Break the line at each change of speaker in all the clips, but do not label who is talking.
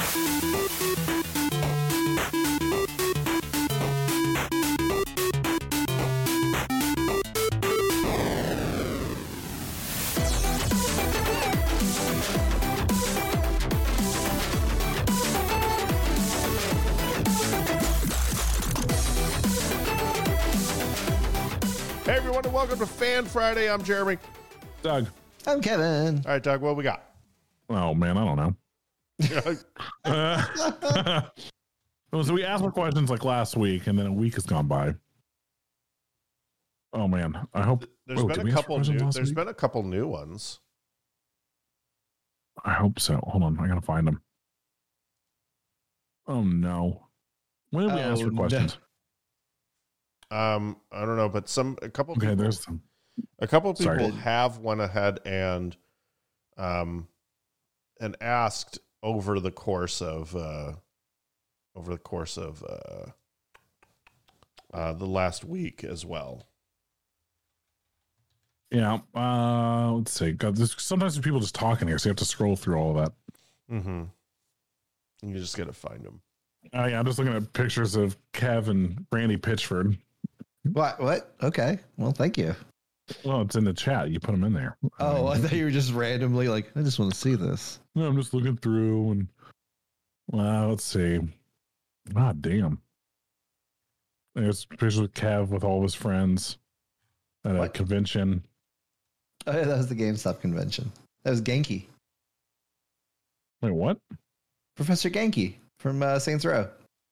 Hey everyone, and welcome to Fan Friday. I'm Jeremy.
Doug.
I'm Kevin.
All right, Doug, what we got?
Oh man, I don't know. So we asked more questions like last week, and then a week has gone by. Oh man, I hope
There's been a couple new ones.
I hope so. Hold on, I gotta find them. Oh no, when did we ask for questions?
I don't know, but a couple people
Sorry.
have went ahead and asked over the course of the last week as well.
Yeah, let's see. God, sometimes people just talking here, so you have to scroll through all of that.
Mm-hmm. You just gotta find them.
Oh yeah, I'm just looking at pictures of Kev and Brandy Pitchford.
What? Okay. Well, thank you.
Well, it's in the chat. You put them in there.
Oh, I thought you were just randomly like, I just want to see this.
No, I'm just looking through and let's see. God damn. There's pictures of Kev with all of his friends at a convention.
Oh, yeah, that was the GameStop convention. That was Genki.
Wait, what?
Professor Genki from Saints Row.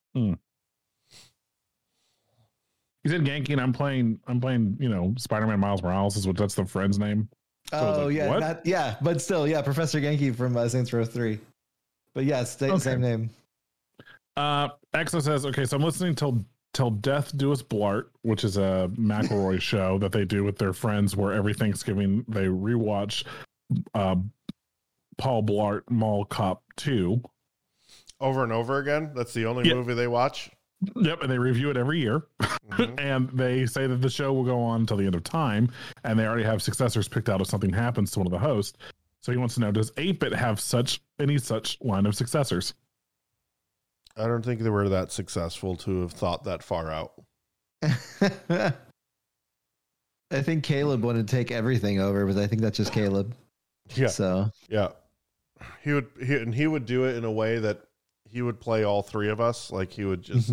He said Genki, and I'm playing, Spider-Man Miles Morales that's the friend's name.
So
yeah, what?
But still, Professor Genki from Saints Row 3. But yeah, it's the same name.
Exo says, okay, so I'm listening till Death Do Us Blart, which is a McElroy show that they do with their friends where every Thanksgiving they rewatch Paul Blart Mall Cop 2.
Over and over again? That's the only movie they watch?
Yep, and they review it every year. Mm-hmm. And they say that the show will go on until the end of time, and they already have successors picked out if something happens to one of the hosts. So he wants to know, does 8-Bit have any such line of successors?
I don't think they were that successful to have thought that far out.
I think Caleb wanted to take everything over, but I think that's just Caleb.
Yeah.
So
yeah, he would do it in a way that he would play all three of us. Like he would just,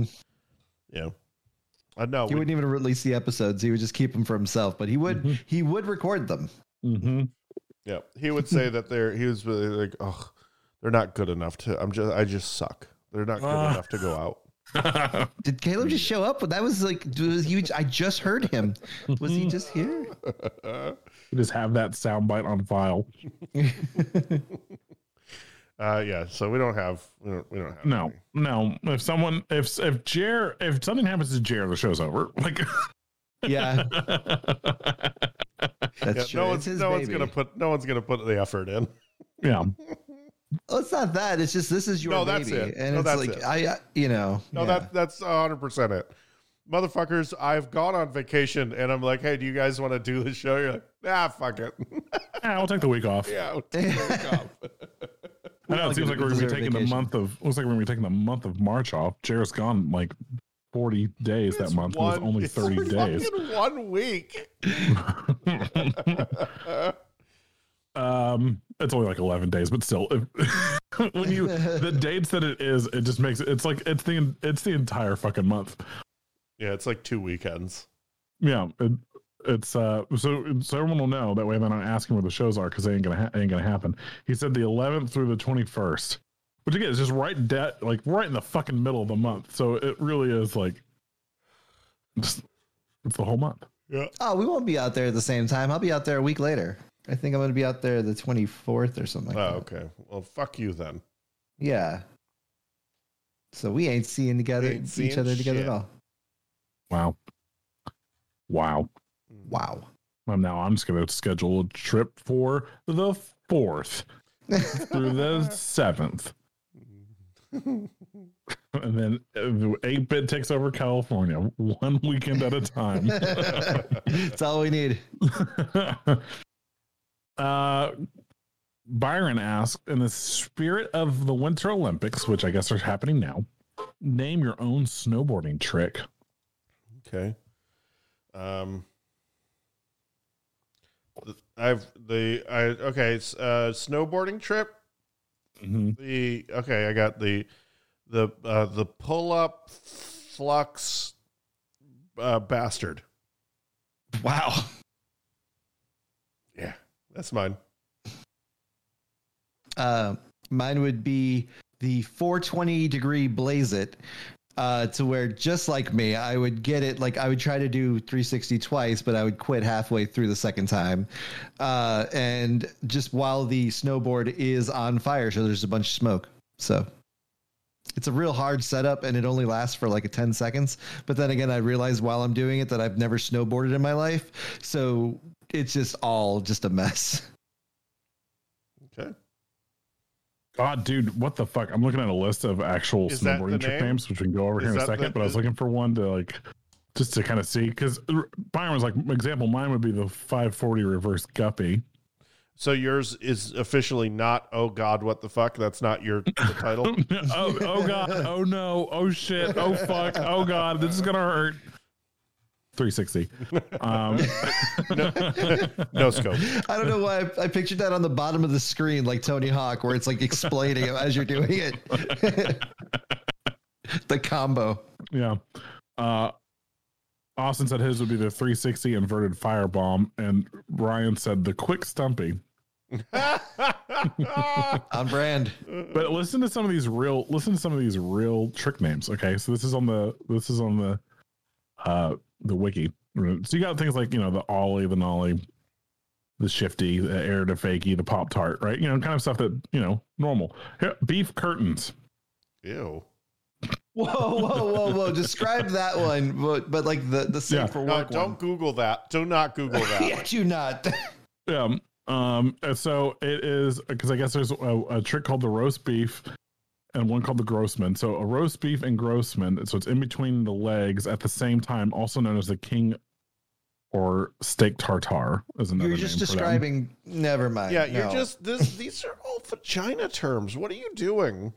I know
he wouldn't even release the episodes. He would just keep them for himself, but he would record them.
Mm-hmm.
Yeah, he would say that he was really like, oh, they're not good enough I just suck. They're not good enough to go out.
Did Caleb just show up? That was like, I just heard him. Was he just here?
You just have that soundbite on file.
Yeah. So we don't have.
No. If something happens to Jer, the show's over. Like,
yeah. That's true.
No one's gonna put the effort in.
Yeah.
Well, it's not that. It's just this is your baby.
That's it.
And it's like
that's 100% it. Motherfuckers, I've gone on vacation and I'm like, hey, do you guys want to do the show? You're like, fuck it.
Yeah, we'll take the week off.
Yeah, we'll take the week off.
I know, it seems like we're gonna be taking the month of March off. Jared's gone like 40 days that month. It was only 30 days.
1 week.
It's only like 11 days, but still, when the dates that it is, it just makes it's like it's the entire fucking month.
Yeah, it's like 2 weekends.
Yeah, it's so everyone will know that way. They're not asking where the shows are because they ain't gonna happen. He said the 11th through the 21st, which again is just right in the fucking middle of the month. So it really is like it's the whole month.
Yeah.
Oh, we won't be out there at the same time. I'll be out there a week later. I think I'm going to be out there the 24th or something like that.
Okay. Well, fuck you then.
Yeah. So we ain't seeing each other together at all.
Wow. Now I'm just going to schedule a trip for the 4th through the 7th. And then 8-Bit takes over California 1 weekend at a time.
That's all we need.
Byron asked, in the spirit of the Winter Olympics, which I guess are happening now, name your own snowboarding trick.
Okay. Snowboarding trip.
Mm-hmm.
I got the pull up flux bastard.
Wow.
Yeah, that's mine.
Mine would be the 420-degree blaze it, to where, just like me, I would get it. Like, I would try to do 360 twice, but I would quit halfway through the second time. And just while the snowboard is on fire, so there's a bunch of smoke. So it's a real hard setup, and it only lasts for like 10 seconds. But then again, I realized while I'm doing it that I've never snowboarded in my life. So it's just a mess.
Okay.
God, dude, what the fuck? I'm looking at a list of actual snowboarding trick names, which we can go over here in a second. But I was looking for one to just to kind of see, because Byron was like, example, mine would be the 540 reverse guppy.
So yours is officially not, oh God, what the fuck? That's not the title.
oh God, oh no, oh shit, oh fuck, oh God, this is gonna hurt. 360.
No scope.
I don't know why I pictured that on the bottom of the screen, like Tony Hawk, where it's like explaining it as you're doing it. The combo.
Yeah. Austin said his would be the 360 inverted firebomb, and Ryan said the quick stumpy.
On brand.
But listen to some of these real trick names. Okay, so this is on the wiki. So you got things like, the ollie, the nollie, the shifty, the air to fakie, the pop tart, right? Kind of stuff that normal. Here, beef curtains.
Ew.
Whoa. Describe that one, but like the safe for work.
No, don't Google that. Do not Google that.
Yeah, do not.
Yeah. So it is, because I guess there's a trick called the roast beef and one called the Grossman. So a roast beef and Grossman, so it's in between the legs at the same time, also known as the king or steak tartare is another name.
You're just describing, never mind.
Yeah, you're just, these are all vagina terms. What are you doing?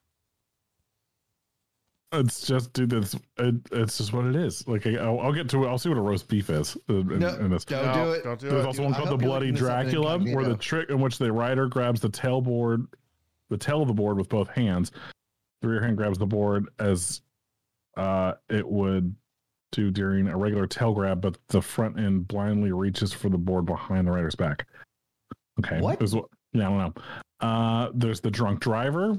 It's just, dude, it's just what it is. Like, I'll get to it. I'll see what a roast beef is.
Don't do it.
There's also one called the Bloody Dracula, where the trick in which the rider grabs the tail of the board with both hands. The rear hand grabs the board as it would do during a regular tail grab, but the front end blindly reaches for the board behind the rider's back. Okay.
What?
I don't know. There's the drunk driver,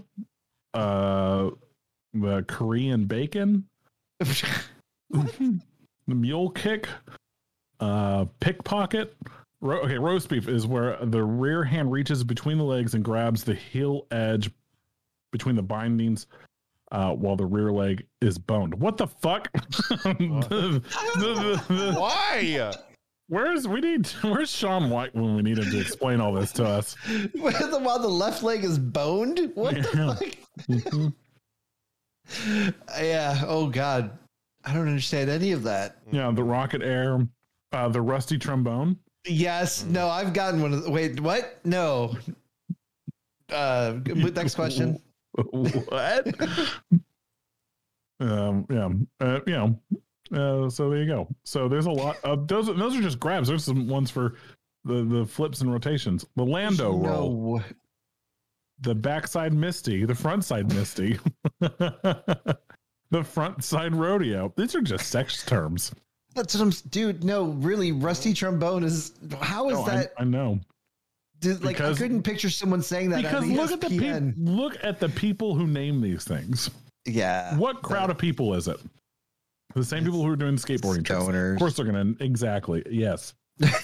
the Korean bacon, the mule kick, pickpocket. Roast beef is where the rear hand reaches between the legs and grabs the heel edge between the bindings while the rear leg is boned. What the fuck?
Why?
Where's Sean White when we need him to explain all this to us?
While the left leg is boned? What the fuck?
Mm-hmm.
Yeah. Oh God. I don't understand any of that.
Yeah. The rocket air, the rusty trombone.
Yes. No, I've gotten one of the, wait, what? No. Next question.
What? So there you go. So there's a lot of those are just grabs. There's some ones for the flips and rotations. The Lando roll. The backside Misty, the front side Misty, the front side rodeo. These are just sex terms.
That's what I'm, dude. No, really, rusty trombone is. How is that?
I know.
I couldn't picture someone saying that.
Because look at the people who name these things.
Yeah.
What crowd of people is it? The same people who are doing skateboarding tricks. Of course, they're gonna exactly. Yes.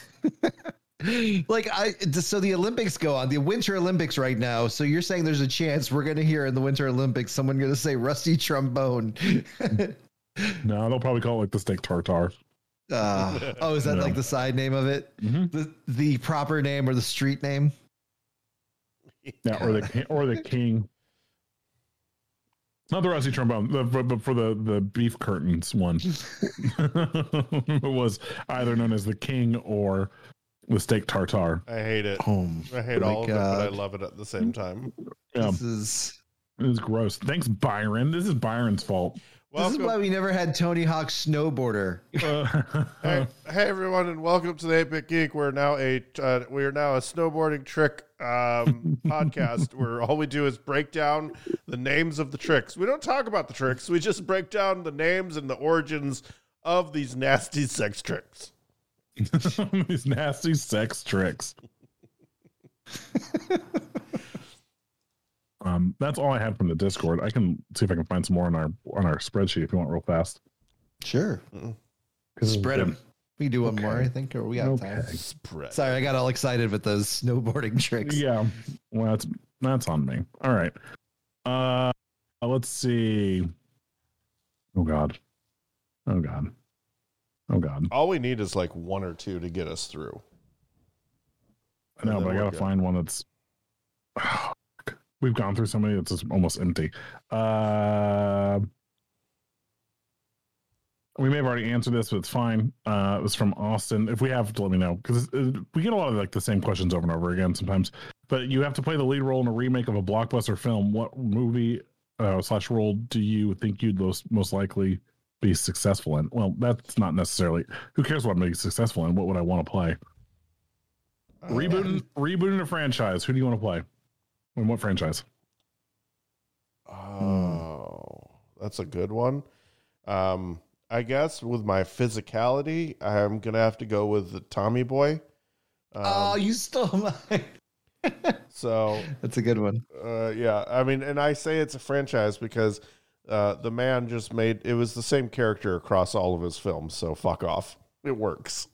So the Olympics go on, the Winter Olympics right now. So you're saying there's a chance we're going to hear in the Winter Olympics someone going to say rusty trombone?
No, they'll probably call it like the steak tartare.
Is that like the side name of it? Mm-hmm. The proper name or the street name?
Yeah, or the king. Not the rusty trombone, but for the beef curtains one. It was either known as the king or the steak tartare.
I hate it.
Oh,
I hate all of it, but I love it at the same time.
Yeah,
This
is gross. Thanks, Byron. This is Byron's fault.
is why we never had Tony Hawk Snowboarder.
Hey everyone, and welcome to the 8-Bit Geek. We're now a snowboarding trick podcast where all we do is break down the names of the tricks. We don't talk about the tricks. We just break down the names and the origins of these nasty sex tricks.
These nasty sex tricks. That's all I had from the Discord. I can see if I can find some more on our spreadsheet if you want real fast.
Sure. Spread them. We can do one more, I think, or we got time.
Spread.
Sorry, I got all excited with those snowboarding tricks.
Yeah, well, that's on me. All right. Let's see. Oh God.
All we need is like one or two to get us through.
I know, but I gotta find one that's. We've gone through so many that's just almost empty. We may have already answered this, but it's fine. It was from Austin. If we have to, let me know, because we get a lot of like the same questions over and over again sometimes. But you have to play the lead role in a remake of a blockbuster film. What movie / role do you think you'd most likely be successful in? Well, that's not necessarily. Who cares what I'm successful in? What would I want to play? Rebooting a franchise. Who do you want to play? And what franchise?
Oh, that's a good one. I guess with my physicality, I'm gonna have to go with the Tommy Boy.
You stole mine.
So
that's a good one.
Yeah, I mean, and I say it's a franchise because the man just made it was the same character across all of his films. So fuck off. It works.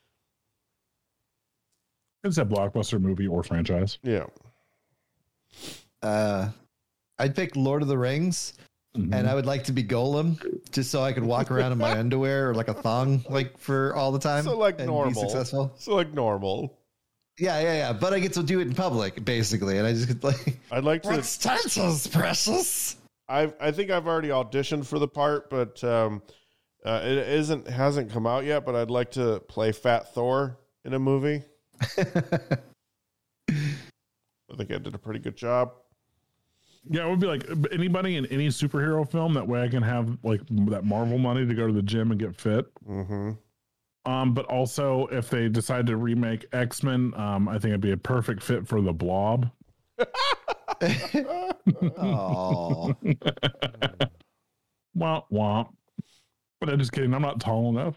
It's a blockbuster movie or franchise.
Yeah.
I'd pick Lord of the Rings. And I would like to be Golem, just so I could walk around in my underwear or like a thong, like for all the time.
So like
and
normal.
be successful.
So like normal.
Yeah. But I get to do it in public, basically, and I just get like.
I'd like to.
What's titles, precious?
I think I've already auditioned for the part, but it hasn't come out yet. But I'd like to play Fat Thor in a movie. I think I did a pretty good job.
Yeah, it would be like anybody in any superhero film. That way I can have like that Marvel money to go to the gym and get fit.
Mm-hmm.
But also if they decide to remake X-Men, I think it'd be a perfect fit for the Blob.
Oh.
Womp womp. But I'm just kidding. I'm not tall enough.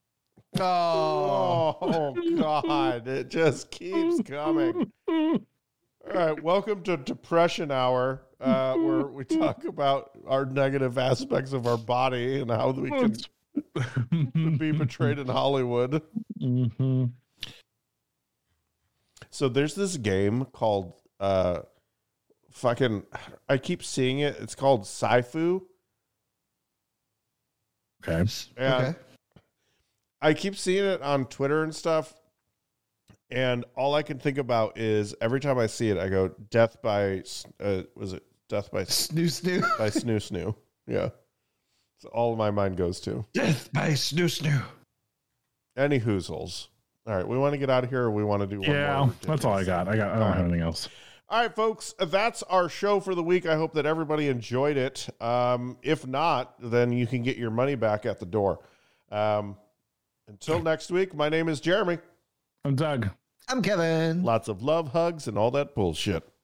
Oh God! It just keeps coming. All right, welcome to Depression Hour, where we talk about our negative aspects of our body and how we can be betrayed in Hollywood.
Mm-hmm.
So there's this game called I keep seeing it. It's called Saifu.
Okay.
And I keep seeing it on Twitter and stuff. And all I can think about is every time I see it, I go, death by, was it death by
Snoo Snoo?
By Snoo Snoo. Yeah. That's all my mind goes to.
Death by Snoo Snoo.
Any hoozles. All right. We want to get out of here or we want to do one more?
Yeah, that's all I got. I don't have anything else.
All right, folks. That's our show for the week. I hope that everybody enjoyed it. If not, then you can get your money back at the door. Until next week, my name is Jeremy.
I'm Doug.
I'm Kevin.
Lots of love, hugs, and all that bullshit.